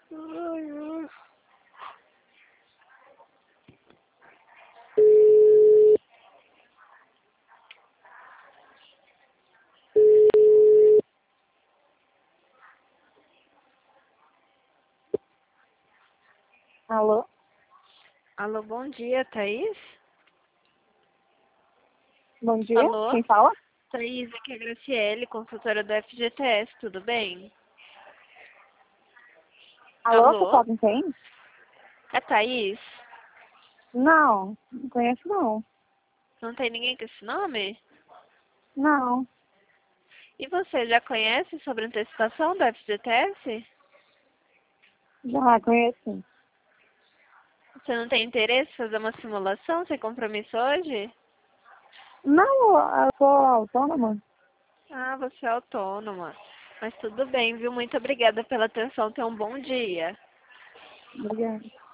Ai, ai. Alô? Alô, bom dia, Thaís? Bom dia, Alô? quem fala? Thaís, aqui é a Graciele, consultora do FGTS, tudo bem? Alô, você Alô? fala com quem? É Thaís? Não conheço não. Não tem ninguém com esse nome? Não, E você já conhece sobre antecipação do FGTS? já conheço sim. Você não tem interesse em fazer uma simulação sem compromisso hoje? Não, eu sou autônoma. Ah, você é autônoma. Mas tudo bem, viu? Muito obrigada pela atenção. Tenha um bom dia. Obrigada.